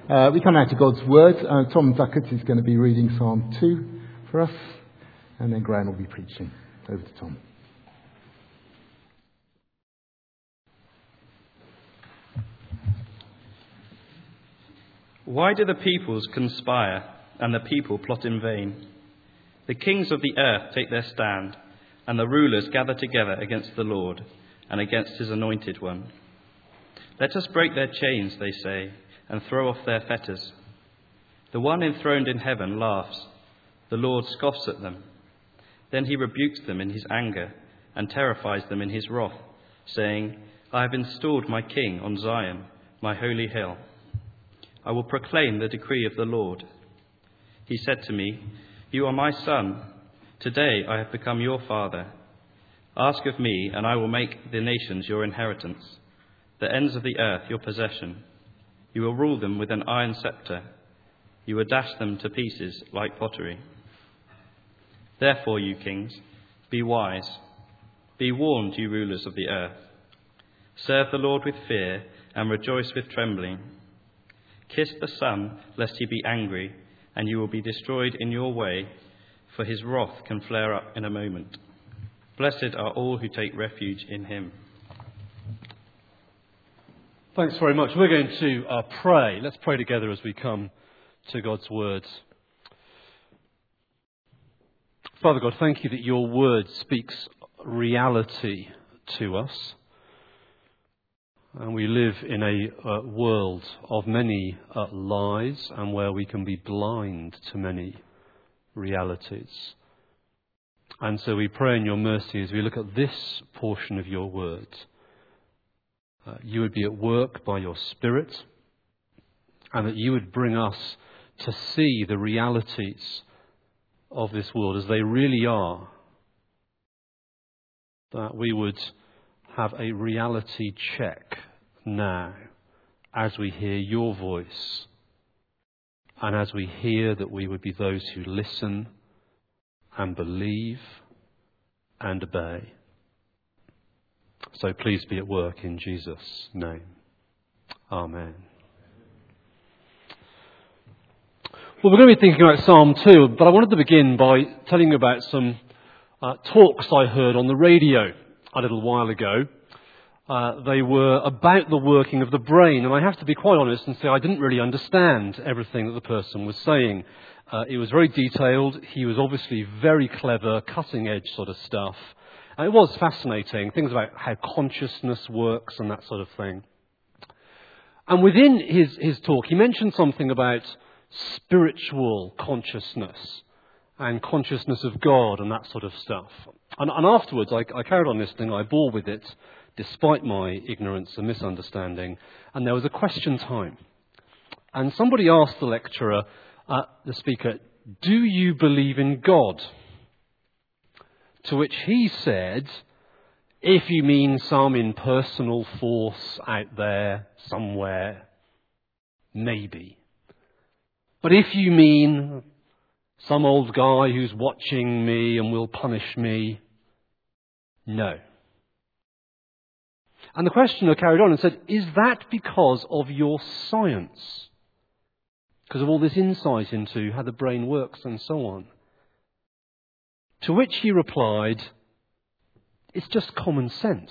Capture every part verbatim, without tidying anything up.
Uh, we come now to God's Word. Uh, Tom Duckett is going to be reading Psalm two for us, and then Graham will be preaching. Over to Tom. Why do the peoples conspire and the people plot in vain? The kings of the earth take their stand, and the rulers gather together against the Lord and against his anointed one. Let us break their chains, they say, and throw off their fetters. The one enthroned in heaven laughs. The Lord scoffs at them. Then he rebukes them in his anger and terrifies them in his wrath, saying, I have installed my king on Zion, my holy hill. I will proclaim the decree of the Lord. He said to me, You are my son. Today I have become your father. Ask of me, and I will make the nations your inheritance, the ends of the earth your possession. You will rule them with an iron scepter. You will dash them to pieces like pottery. Therefore, you kings, be wise. Be warned, you rulers of the earth. Serve the Lord with fear and rejoice with trembling. Kiss the Son, lest he be angry, and you will be destroyed in your way, for his wrath can flare up in a moment. Blessed are all who take refuge in him. Thanks very much. We're going to uh, pray. Let's pray together as we come to God's words. Father God, thank you that your word speaks reality to us. And we live in a uh, world of many uh, lies, and where we can be blind to many realities. And so we pray in your mercy as we look at this portion of your word. Uh, you would be at work by your Spirit, and that you would bring us to see the realities of this world as they really are. That we would have a reality check now as we hear your voice, and as we hear that we would be those who listen and believe and obey. So please be at work in Jesus' name. Amen. Well, we're going to be thinking about Psalm two, but I wanted to begin by telling you about some uh, talks I heard on the radio a little while ago. Uh, they were about the working of the brain, and I have to be quite honest and say I didn't really understand everything that the person was saying. Uh, it was very detailed. He was obviously very clever, cutting-edge sort of stuff. And it was fascinating, things about how consciousness works and that sort of thing. And within his, his talk, he mentioned something about spiritual consciousness and consciousness of God and that sort of stuff. And, and afterwards, I, I carried on listening. I bore with it, despite my ignorance and misunderstanding. And there was a question time. And somebody asked the lecturer, uh, the speaker, do you believe in God? To which he said, if you mean some impersonal force out there somewhere, maybe. But if you mean some old guy who's watching me and will punish me, no. And the questioner carried on and said, is that because of your science? Because of all this insight into how the brain works and so on? To which he replied, it's just common sense.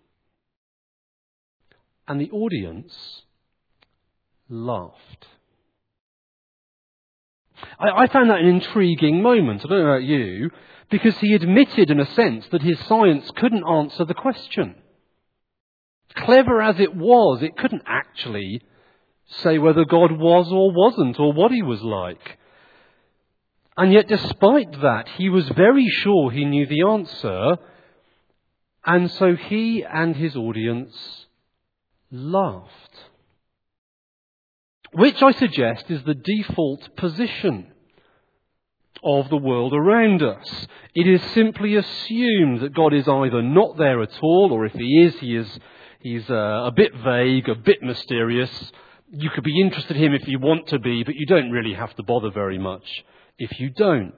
And the audience laughed. I, I found that an intriguing moment, I don't know about you, because he admitted in a sense that his science couldn't answer the question. Clever as it was, it couldn't actually say whether God was or wasn't, or what he was like. And yet despite that, he was very sure he knew the answer, and so he and his audience laughed. Which I suggest is the default position of the world around us. It is simply assumed that God is either not there at all, or if he is, he is he's uh, a bit vague, a bit mysterious. You could be interested in him if you want to be, but you don't really have to bother very much if you don't.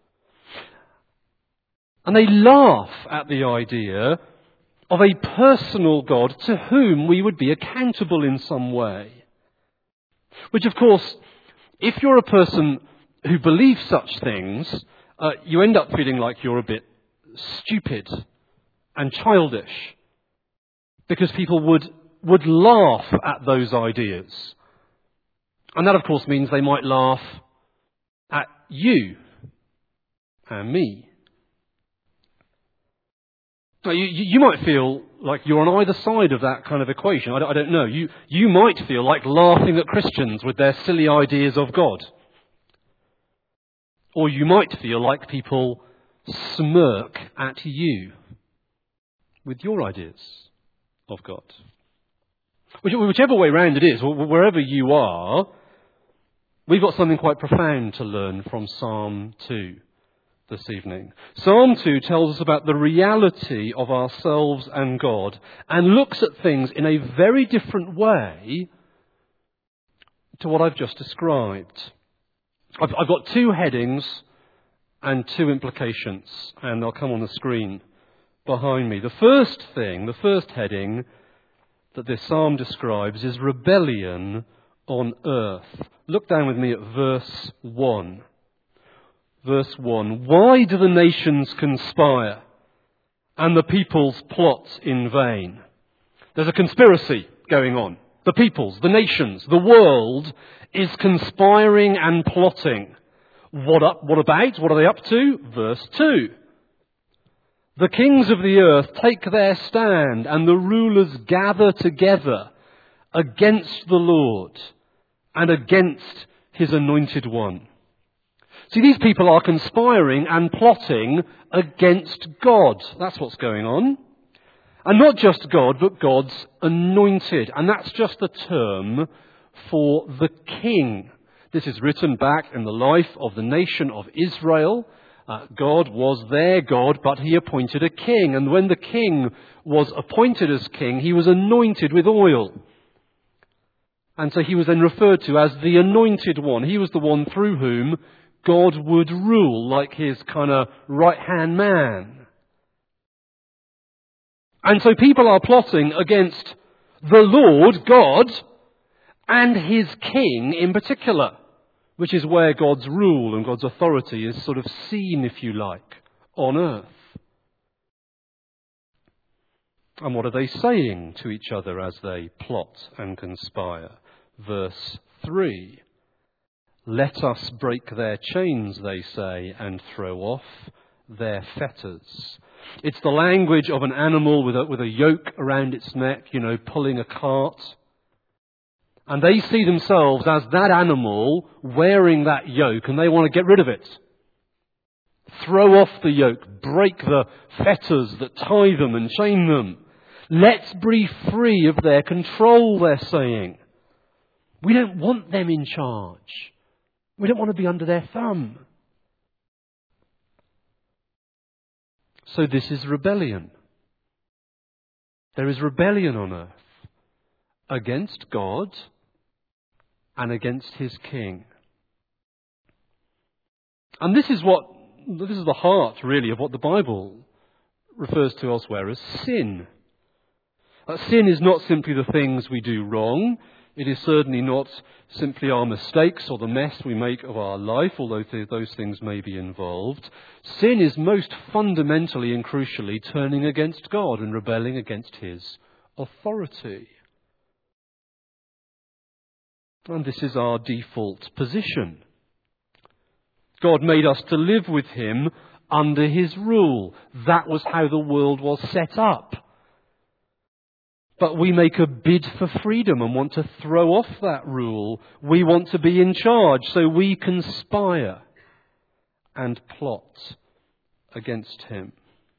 And they laugh at the idea of a personal God to whom we would be accountable in some way. Which, of course, if you're a person who believes such things, uh, you end up feeling like you're a bit stupid and childish, because people would would laugh at those ideas. And that, of course, means they might laugh at you and me. Now, you, you might feel like you're on either side of that kind of equation. I don't, I don't know. You, you might feel like laughing at Christians with their silly ideas of God. Or you might feel like people smirk at you with your ideas of God. Whichever way round it is, wherever you are, we've got something quite profound to learn from Psalm two this evening. Psalm two tells us about the reality of ourselves and God, and looks at things in a very different way to what I've just described. I've, I've got two headings and two implications, and they'll come on the screen behind me. The first thing, the first heading that this psalm describes is rebellion on earth. Look down with me at verse one. Verse one. Why do the nations conspire and the peoples plot in vain? There's a conspiracy going on. The peoples, the nations, the world is conspiring and plotting. What up? What about? What are they up to? Verse two. The kings of the earth take their stand, and the rulers gather together against the Lord and against his anointed one. See, these people are conspiring and plotting against God. That's what's going on. And not just God, but God's anointed. And that's just a term for the king. This is written back in the life of the nation of Israel. Uh, God was their God, but he appointed a king. And when the king was appointed as king, he was anointed with oil. And so he was then referred to as the anointed one. He was the one through whom God would rule, like his kind of right-hand man. And so people are plotting against the Lord, God, and his king in particular, which is where God's rule and God's authority is sort of seen, if you like, on earth. And what are they saying to each other as they plot and conspire? Verse three. Let us break their chains, they say, and throw off their fetters. It's the language of an animal with a, with a yoke around its neck, you know, pulling a cart. And they see themselves as that animal wearing that yoke, and they want to get rid of it. Throw off the yoke, break the fetters that tie them and chain them. Let's be free of their control, they're saying. We don't want them in charge. We don't want to be under their thumb. So this is rebellion. There is rebellion on earth against God and against his king. And this is what, this is the heart, really, of what the Bible refers to elsewhere as sin. Uh, sin is not simply the things we do wrong. It is certainly not simply our mistakes or the mess we make of our life, although th- those things may be involved. Sin is most fundamentally and crucially turning against God and rebelling against his authority. And this is our default position. God made us to live with him under his rule. That was how the world was set up. But we make a bid for freedom and want to throw off that rule. We want to be in charge, so we conspire and plot against him.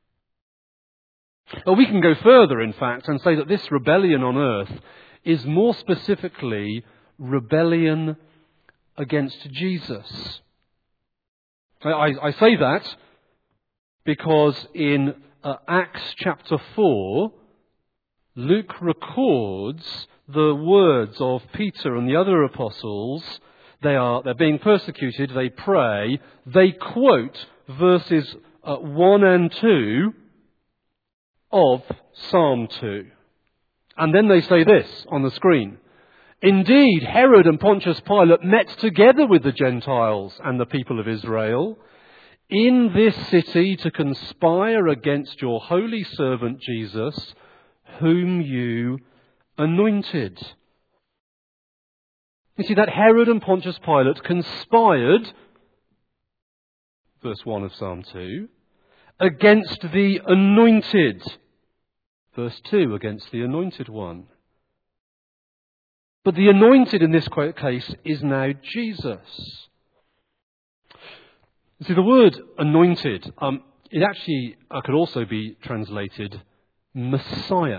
Well, we can go further, in fact, and say that this rebellion on earth is more specifically rebellion against Jesus. I, I, I say that because in uh, Acts chapter four, Luke records the words of Peter and the other apostles. They are, they're being persecuted, they pray, they quote verses uh, one and two of Psalm two. And then they say this on the screen. Indeed, Herod and Pontius Pilate met together with the Gentiles and the people of Israel in this city to conspire against your holy servant Jesus, whom you anointed. You see, that Herod and Pontius Pilate conspired, verse one of Psalm two, against the anointed, verse two, against the anointed one. But the anointed in this case is now Jesus. You see, the word anointed, um, it actually uh, could also be translated Messiah.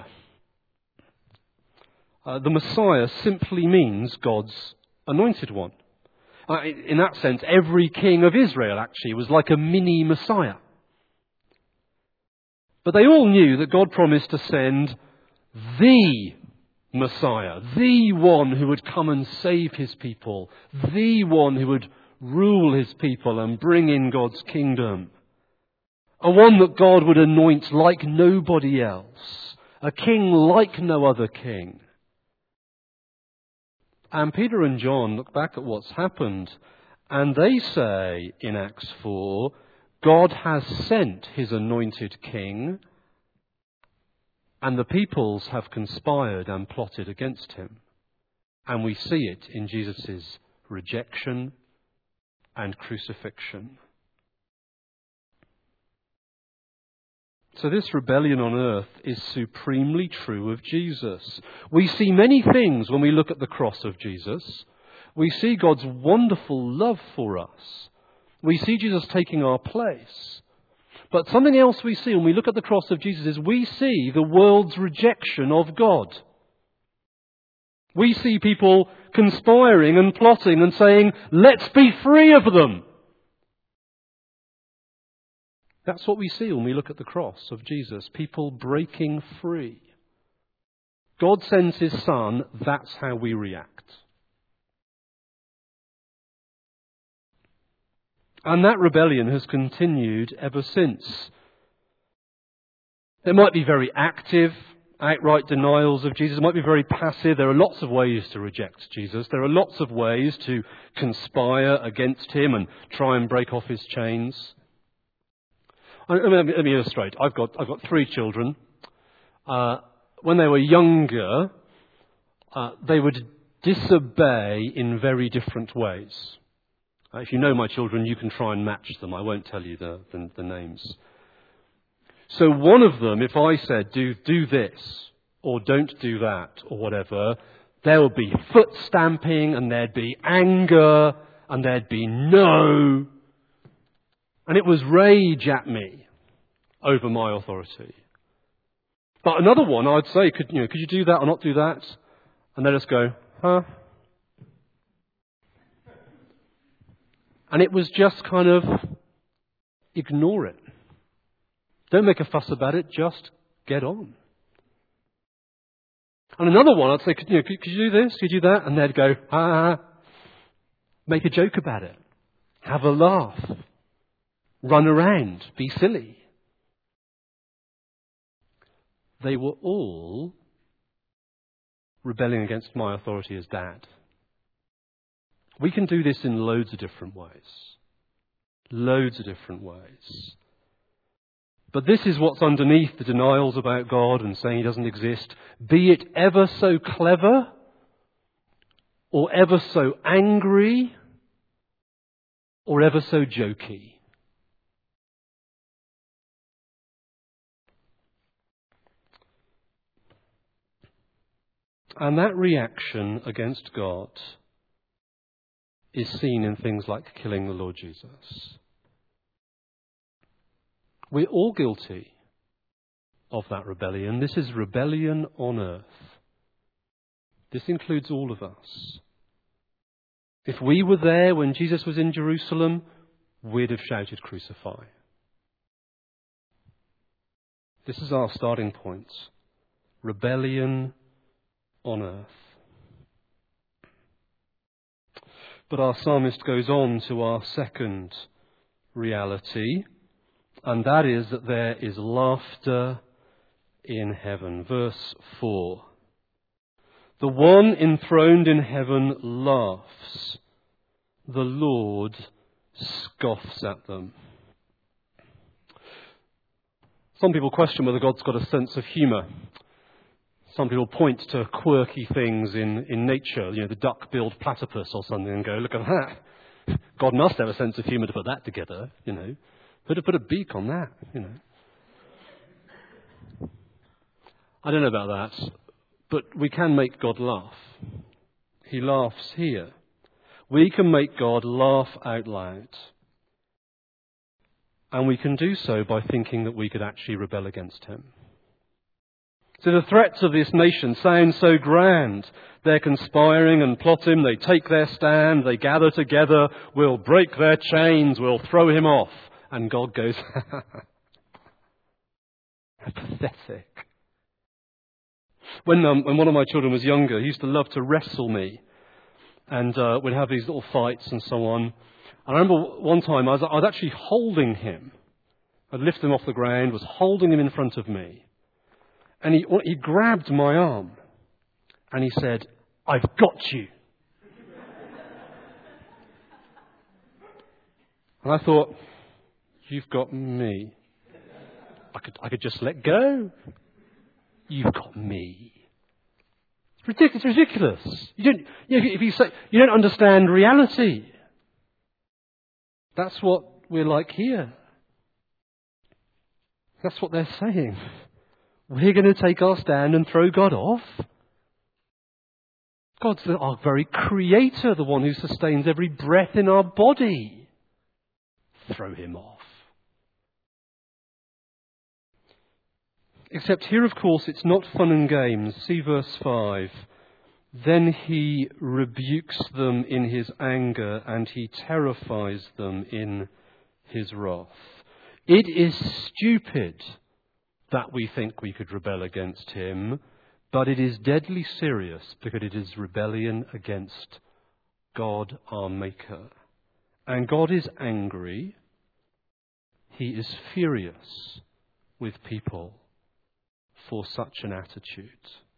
Uh, the Messiah simply means God's anointed one. Uh, in that sense, every king of Israel actually was like a mini Messiah. But they all knew that God promised to send the Messiah, the one who would come and save his people, the one who would rule his people and bring in God's kingdom. A one that God would anoint like nobody else, a king like no other king. And Peter and John look back at what's happened, and they say in Acts four, God has sent his anointed king, and the peoples have conspired and plotted against him. And we see it in Jesus' rejection and crucifixion. So this rebellion on earth is supremely true of Jesus. We see many things when we look at the cross of Jesus. We see God's wonderful love for us. We see Jesus taking our place. But something else we see when we look at the cross of Jesus is we see the world's rejection of God. We see people conspiring and plotting and saying, let's be free of them. That's what we see when we look at the cross of Jesus. People breaking free. God sends his Son, that's how we react. And that rebellion has continued ever since. There might be very active, outright denials of Jesus. It might be very passive. There are lots of ways to reject Jesus. There are lots of ways to conspire against him and try and break off his chains. Let me, let me illustrate. I've got, I've got three children. Uh, when they were younger, uh, they would disobey in very different ways. Uh, if you know my children, you can try and match them. I won't tell you the, the, the names. So one of them, if I said, do, do this, or don't do that, or whatever, there would be foot stamping, and there'd be anger, and there'd be no. And it was rage at me over my authority. But another one, I'd say, could you know, could you do that or not do that? And they'd just go, huh? And it was just kind of, ignore it. Don't make a fuss about it, just get on. And another one, I'd say, could you, know, could, could you do this? Could you do that? And they'd go, ah, make a joke about it. Have a laugh. Run around, be silly. They were all rebelling against my authority as dad. We can do this in loads of different ways. Loads of different ways. But this is what's underneath the denials about God and saying he doesn't exist. Be it ever so clever or ever so angry or ever so jokey. And that reaction against God is seen in things like killing the Lord Jesus. We're all guilty of that rebellion. This is rebellion on earth. This includes all of us. If we were there when Jesus was in Jerusalem, we'd have shouted, "Crucify." This is our starting point. Rebellion on earth. But our psalmist goes on to our second reality, and that is that there is laughter in heaven. Verse four. The one enthroned in heaven laughs. The Lord scoffs at them. Some people question whether God's got a sense of humour. Some people point to quirky things in, in nature, you know, the duck-billed platypus or something, and go, look at that. God must have a sense of humour to put that together, you know. Put a, put a beak on that, you know. I don't know about that, but we can make God laugh. He laughs here. We can make God laugh out loud. And we can do so by thinking that we could actually rebel against him. So the threats of this nation sound so grand. They're conspiring and plotting. They take their stand. They gather together. We'll break their chains. We'll throw him off. And God goes, pathetic. When, um, when one of my children was younger, he used to love to wrestle me. And uh, we'd have these little fights and so on. I remember one time I was, I was actually holding him. I'd lift him off the ground, was holding him in front of me. And he, he grabbed my arm. And he said, I've got you. And I thought, you've got me. I could, I could just let go. You've got me. It's ridiculous. It's ridiculous. You don't, you know, if you say you don't understand reality, that's what we're like here. That's what they're saying. We're going to take our stand and throw God off. God's the, our very creator, the one who sustains every breath in our body. Throw him off. Except here, of course, it's not fun and games. See verse five. Then he rebukes them in his anger, and he terrifies them in his wrath. It is stupid that we think we could rebel against him, but it is deadly serious because it is rebellion against God our Maker. And God is angry. He is furious with people for such an attitude.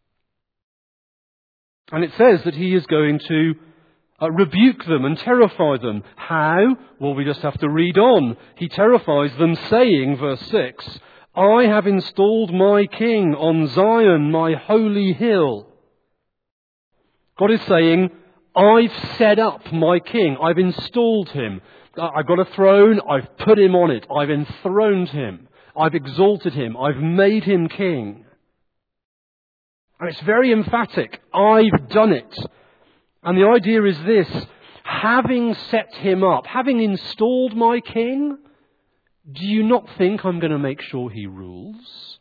And it says that he is going to uh, rebuke them and terrify them. How? Well, we just have to read on. He terrifies them saying, verse six, I have installed my king on Zion, my holy hill. God is saying, I've set up my king. I've installed him. I've got a throne. I've put him on it. I've enthroned him. I've exalted him. I've made him king. And it's very emphatic. I've done it. And the idea is this. Having set him up, having installed my king, do you not think I'm going to make sure he rules?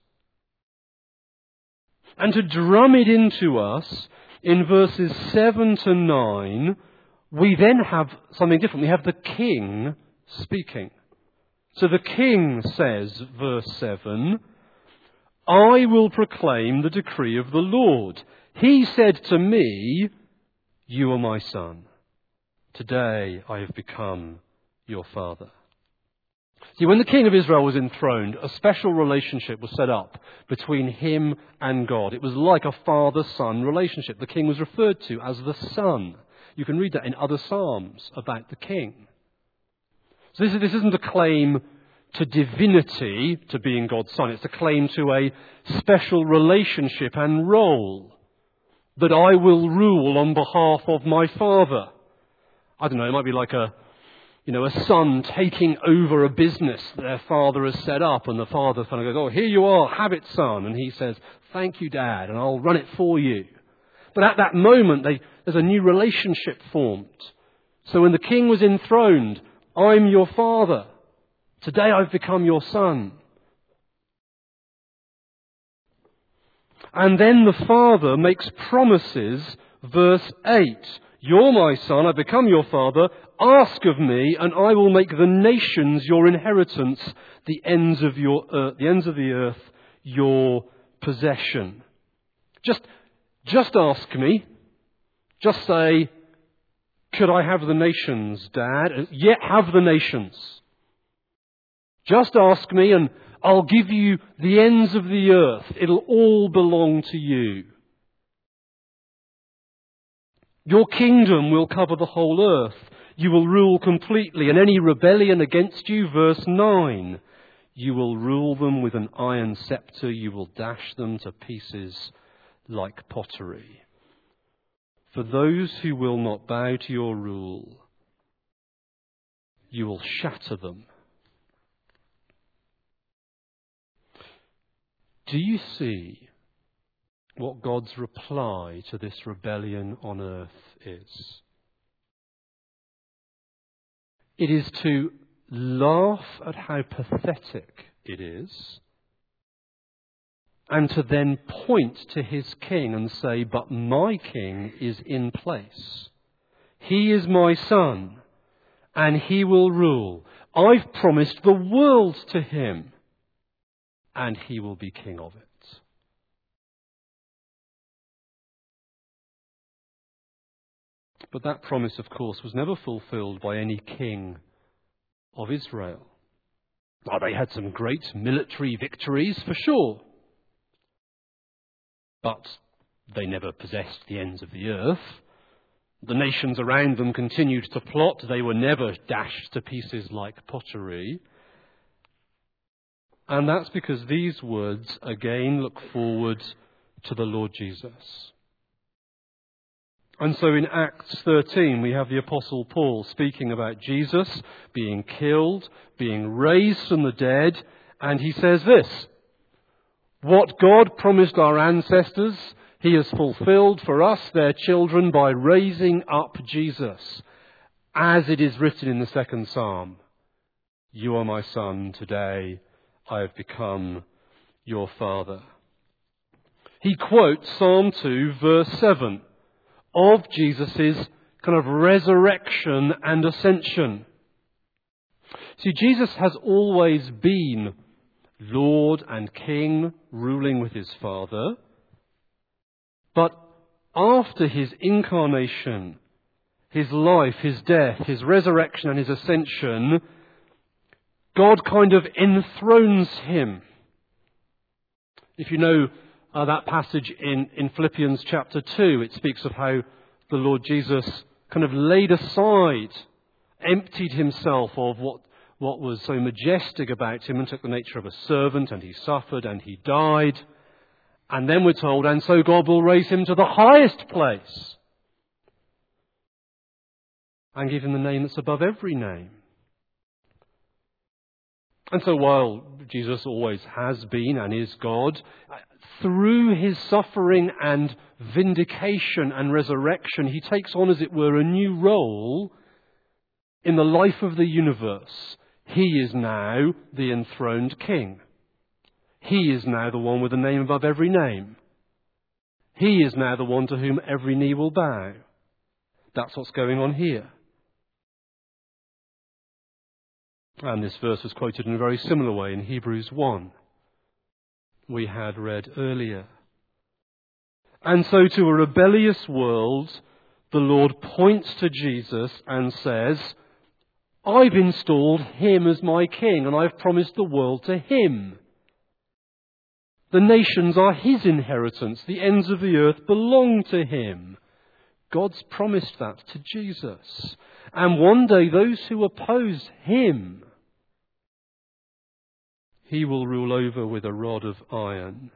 And to drum it into us, in verses seven to nine, we then have something different. We have the king speaking. So the king says, verse seven, I will proclaim the decree of the Lord. He said to me, you are my son. Today I have become your father. See, when the king of Israel was enthroned, a special relationship was set up between him and God. It was like a father-son relationship. The king was referred to as the son. You can read that in other psalms about the king. So this, this isn't a claim to divinity, to being God's son. It's a claim to a special relationship and role. That I will rule on behalf of my father. I don't know, it might be like a, you know, a son taking over a business that their father has set up, and the father kind of goes, oh, here you are, have it, son. And he says, thank you, Dad, and I'll run it for you. But at that moment, they, there's a new relationship formed. So when the king was enthroned, I'm your father. Today I've become your son. And then the father makes promises, verse eight. You're my son, I've become your father. Ask of me, and I will make the nations your inheritance, the ends of your earth, the ends of the earth, your possession. Just, just ask me. Just say, could I have the nations, Dad? Yeah, have the nations. Just ask me, and I'll give you the ends of the earth. It'll all belong to you. Your kingdom will cover the whole earth. You will rule completely, and any rebellion against you, verse nine, you will rule them with an iron scepter. You will dash them to pieces like pottery. For those who will not bow to your rule, you will shatter them. Do you see what God's reply to this rebellion on earth is? It is to laugh at how pathetic it is, and to then point to his king and say, but my king is in place. He is my son, and he will rule. I've promised the world to him, and he will be king of it. But that promise, of course, was never fulfilled by any king of Israel. Now, they had some great military victories, for sure. But they never possessed the ends of the earth. The nations around them continued to plot. They were never dashed to pieces like pottery. And that's because these words again look forward to the Lord Jesus. And so in Acts thirteen, we have the Apostle Paul speaking about Jesus being killed, being raised from the dead, and he says this: what God promised our ancestors, he has fulfilled for us, their children, by raising up Jesus. As it is written in the second Psalm, you are my son, today I have become your father. He quotes Psalm two, verse seven, of Jesus' kind of resurrection and ascension. See, Jesus has always been Lord and King, ruling with his Father. But after his incarnation, his life, his death, his resurrection and his ascension, God kind of enthrones him. If you know uh, that passage in, in Philippians chapter two, it speaks of how the Lord Jesus kind of laid aside, emptied himself of what what was so majestic about him and took the nature of a servant, and he suffered and he died. And then we're told, and so God will raise him to the highest place and give him the name that's above every name. And so while Jesus always has been and is God, through his suffering and vindication and resurrection, he takes on, as it were, a new role in the life of the universe. He is now the enthroned king. He is now the one with the name above every name. He is now the one to whom every knee will bow. That's what's going on here. And this verse was quoted in a very similar way in Hebrews one, we had read earlier. And so to a rebellious world, the Lord points to Jesus and says, I've installed him as my king, and I've promised the world to him. The nations are his inheritance. The ends of the earth belong to him. God's promised that to Jesus. And one day those who oppose him, he will rule over with a rod of iron.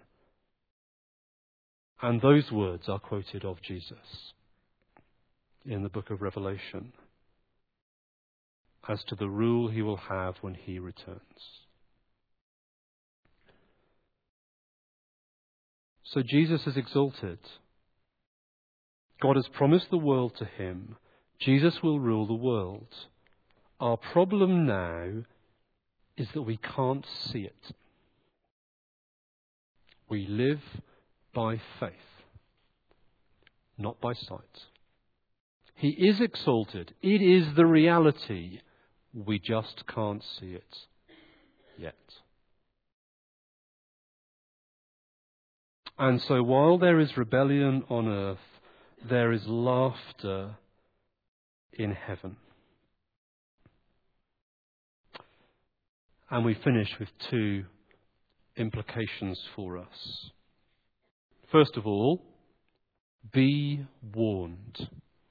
And those words are quoted of Jesus in the book of Revelation as to the rule he will have when he returns. So Jesus is exalted. God has promised the world to him. Jesus will rule the world. Our problem now is that we can't see it. We live by faith, not by sight. He is exalted. It is the reality. We just can't see it yet. And so while there is rebellion on earth, there is laughter in heaven. And we finish with two implications for us. First of all, be warned.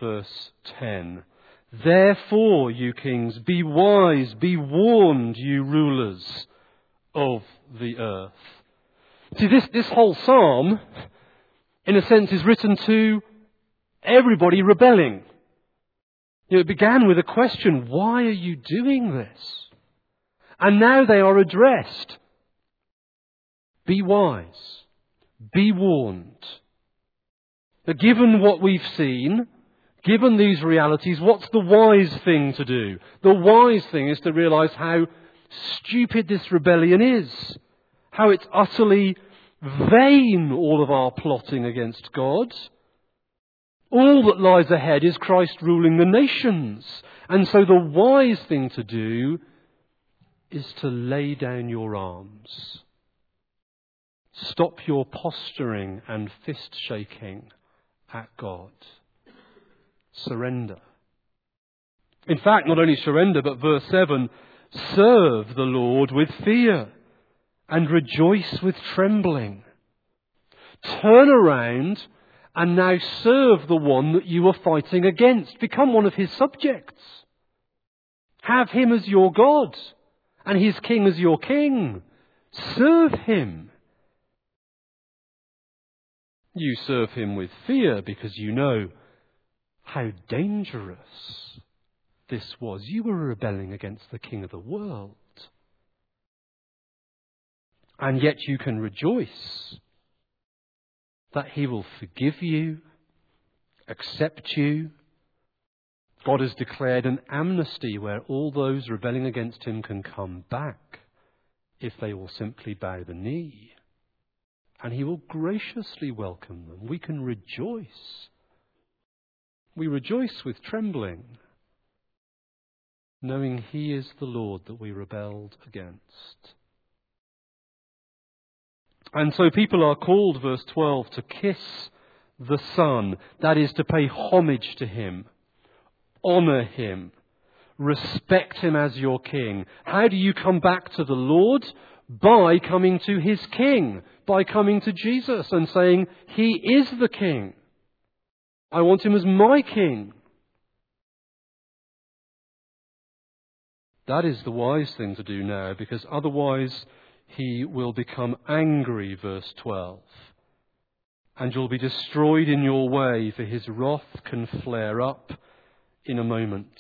verse ten. Therefore, you kings, be wise, be warned, you rulers of the earth. See, this, this whole psalm, in a sense, is written to everybody rebelling. You know, it began with a question, why are you doing this? And now they are addressed. Be wise. Be warned. But given what we've seen, given these realities, what's the wise thing to do? The wise thing is to realize how stupid this rebellion is. How it's utterly vain, all of our plotting against God. All that lies ahead is Christ ruling the nations. And so the wise thing to do is to lay down your arms. Stop your posturing and fist shaking at God. Surrender. In fact, not only surrender, but verse seven, serve the Lord with fear and rejoice with trembling. Turn around and now serve the one that you are fighting against. Become one of his subjects. Have him as your God and his king as your king. Serve him. You serve him with fear because you know how dangerous this was. You were rebelling against the king of the world. And yet you can rejoice that he will forgive you, accept you. God has declared an amnesty where all those rebelling against him can come back if they will simply bow the knee. And he will graciously welcome them. We can rejoice. We rejoice with trembling, knowing he is the Lord that we rebelled against. And so people are called, verse twelve, to kiss the Son. That is, to pay homage to him, honour him, respect him as your king. How do you come back to the Lord? By coming to his king, by coming to Jesus and saying, he is the king. I want him as my king. That is the wise thing to do now, because otherwise he will become angry, verse twelve. And you'll be destroyed in your way, for his wrath can flare up in a moment.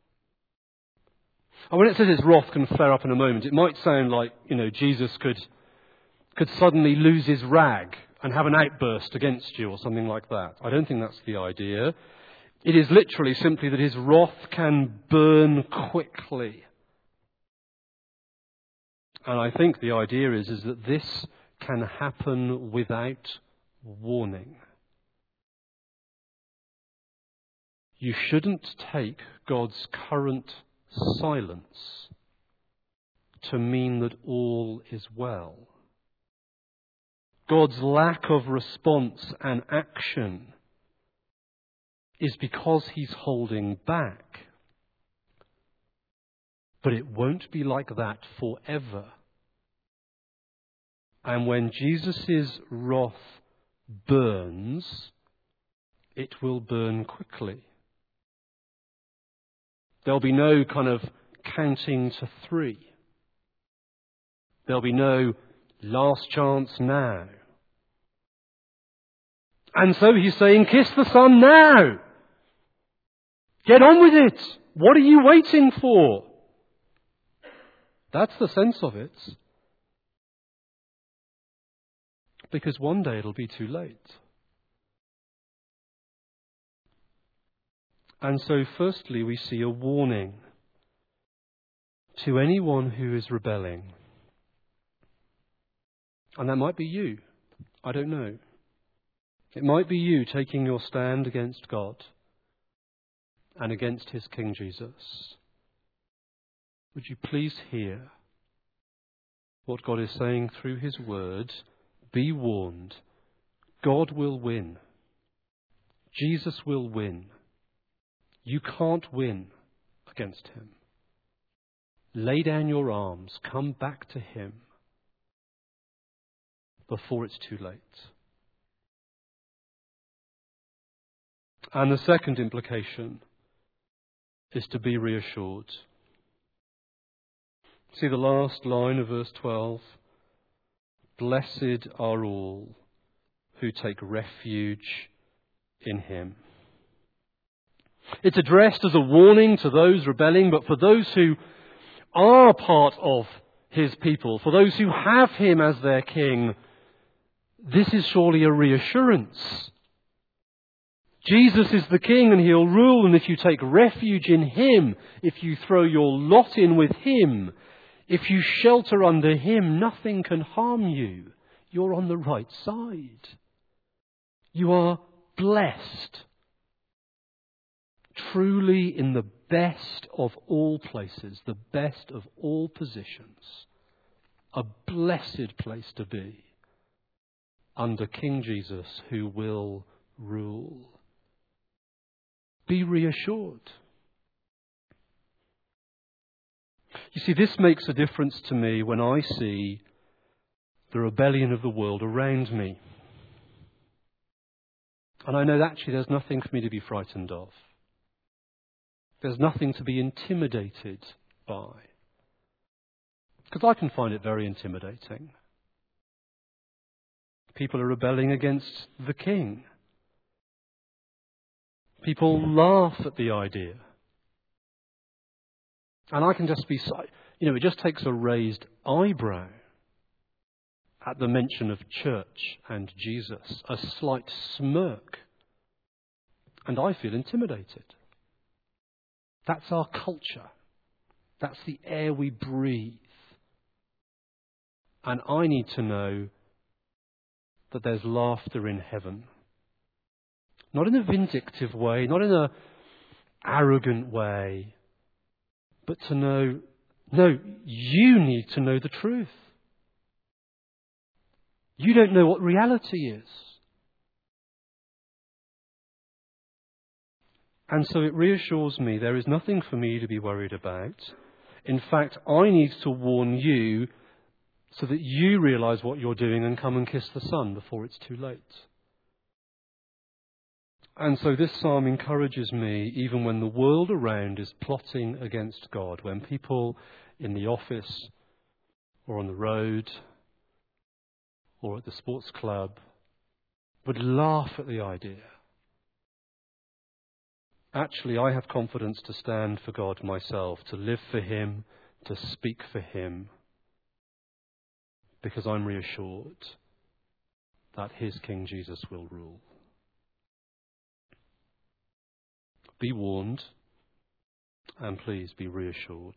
And when it says his wrath can flare up in a moment, it might sound like, you know, Jesus could could suddenly lose his rag and have an outburst against you or something like that. I don't think that's the idea. It is literally simply that his wrath can burn quickly. And I think the idea is, is that this can happen without warning. You shouldn't take God's current silence to mean that all is well. God's lack of response and action is because he's holding back. But it won't be like that forever. And when Jesus' wrath burns, it will burn quickly. There'll be no kind of counting to three. There'll be no last chance now. And so he's saying, kiss the Son now. Get on with it. What are you waiting for? That's the sense of it. Because one day it'll be too late. And so firstly we see a warning to anyone who is rebelling. And that might be you. I don't know. It might be you taking your stand against God and against his King Jesus. Would you please hear what God is saying through his word? Be warned. God will win. Jesus will win. You can't win against him. Lay down your arms. Come back to him before it's too late. And the second implication is to be reassured. See the last line of verse twelve. Blessed are all who take refuge in him. It's addressed as a warning to those rebelling, but for those who are part of his people, for those who have him as their king, this is surely a reassurance. Jesus is the king and he'll rule, and if you take refuge in him, if you throw your lot in with him, if you shelter under him, nothing can harm you. You're on the right side. You are blessed. Truly in the best of all places, the best of all positions. A blessed place to be under King Jesus, who will rule. Be reassured. You see, this makes a difference to me when I see the rebellion of the world around me. And I know that actually there's nothing for me to be frightened of. There's nothing to be intimidated by. Because I can find it very intimidating. People are rebelling against the king. People laugh at the idea. And I can just be, you know, it just takes a raised eyebrow at the mention of church and Jesus, a slight smirk, and I feel intimidated. That's our culture. That's the air we breathe. And I need to know that there's laughter in heaven. Not in a vindictive way, not in an arrogant way, but to know, no, you need to know the truth. You don't know what reality is. And so it reassures me there is nothing for me to be worried about. In fact, I need to warn you so that you realise what you're doing and come and kiss the Son before it's too late. And so this psalm encourages me, even when the world around is plotting against God, when people in the office or on the road or at the sports club would laugh at the idea. Actually, I have confidence to stand for God myself, to live for him, to speak for him, because I'm reassured that his King Jesus will rule. Be warned, and please be reassured.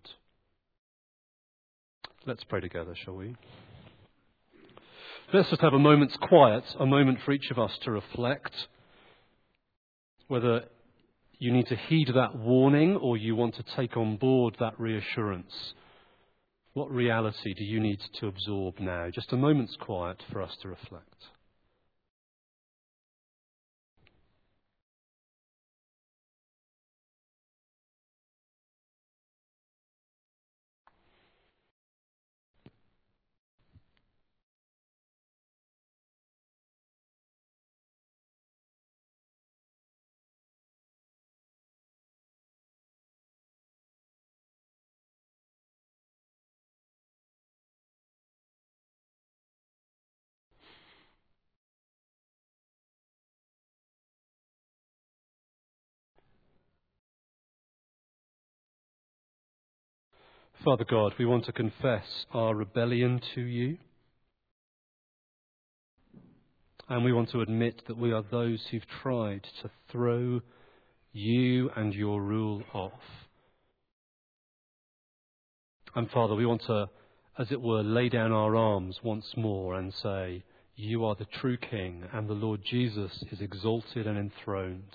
Let's pray together, shall we? Let's just have a moment's quiet, a moment for each of us to reflect whether you need to heed that warning or you want to take on board that reassurance. What reality do you need to absorb now? Just a moment's quiet for us to reflect. Father God, we want to confess our rebellion to you. And we want to admit that we are those who've tried to throw you and your rule off. And Father, we want to, as it were, lay down our arms once more and say, you are the true King and the Lord Jesus is exalted and enthroned.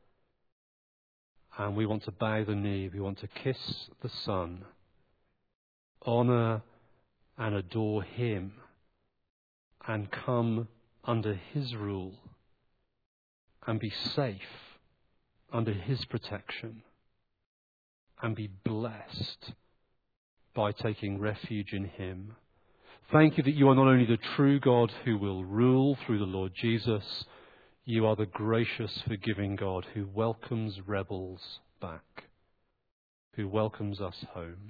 And we want to bow the knee, we want to kiss the Son, honour and adore him, and come under his rule and be safe under his protection and be blessed by taking refuge in him. Thank you that you are not only the true God who will rule through the Lord Jesus, You are the gracious, forgiving God who welcomes rebels back, who welcomes us home.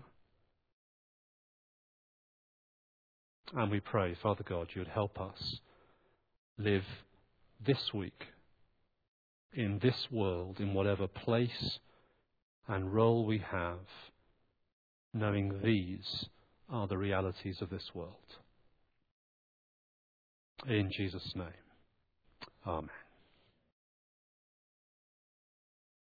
And we pray, Father God, you would help us live this week in this world, in whatever place and role we have, knowing these are the realities of this world. In Jesus' name, amen.